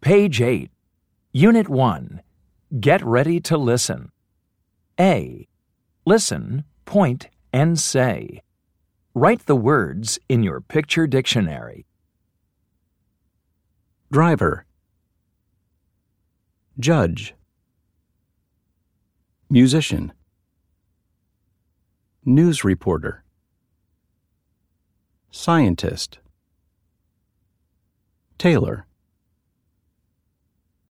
Page 8. Unit 1. Get ready to listen. A. Listen, point, and say. Write the words in your picture dictionary. Driver. Judge. Musician. News reporter. Scientist. Tailor.